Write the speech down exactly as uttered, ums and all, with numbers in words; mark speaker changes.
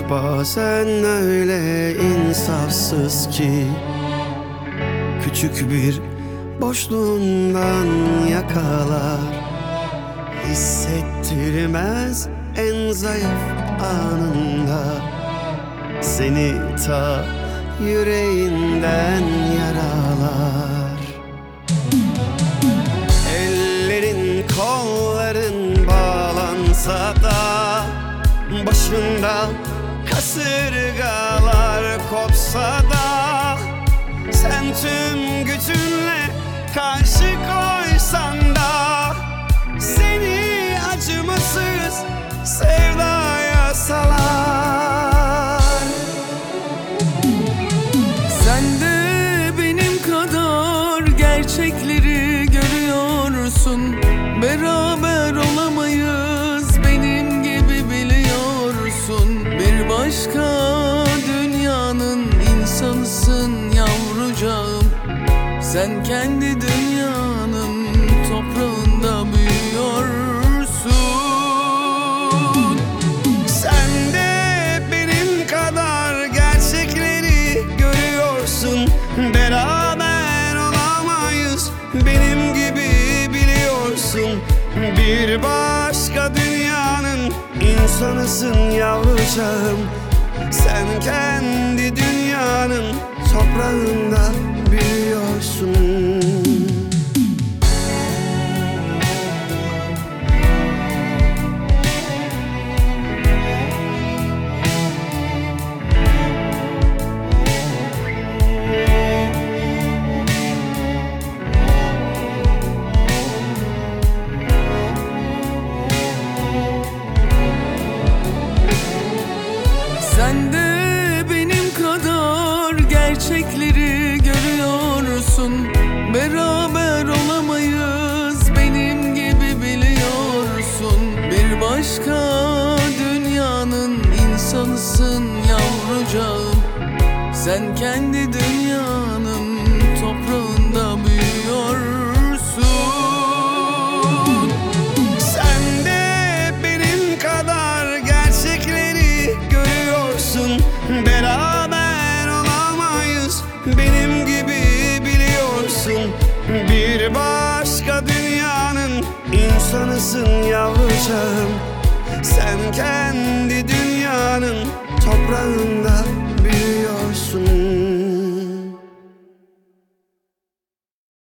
Speaker 1: Bazen öyle insafsız ki küçük bir boşluğundan yakalar. Hissettirmez en zayıf anında, seni ta yüreğinden yaralar. Ellerin kolların bağlansa da, başında kasırgalar kopsa da, sen tüm gücünle karşı koysan da, seni acımasız sevdaya salar.
Speaker 2: Sen de benim kadar gerçekleri görüyorsun. Beraber olamayız, benim gibi biliyorsun. Bir başka dünyanın insanısın yavrucağım. Sen kendi dünyanın toprağında büyüyorsun.
Speaker 1: Sen de benim kadar gerçekleri görüyorsun. Beraber olamayız, benim gibi biliyorsun. Bir başka dünyanın insanısın yavrucağım. Sen kendi dünyanın toprağında büyüyorsun.
Speaker 2: Sen de benim kadar gerçekleri görüyorsun. Beraber olamayız, benim gibi biliyorsun. Bir başka dünyanın insanısın yavrucağım. Sen kendi dünyanın toprağında büyüyorsun.
Speaker 1: Sen de benim kadar gerçekleri görüyorsun. Beraber olamayız, benim gibi biliyorsun. Bir başka dünyanın insanısın yavrucağım. Sen kendi dünyanın toprağında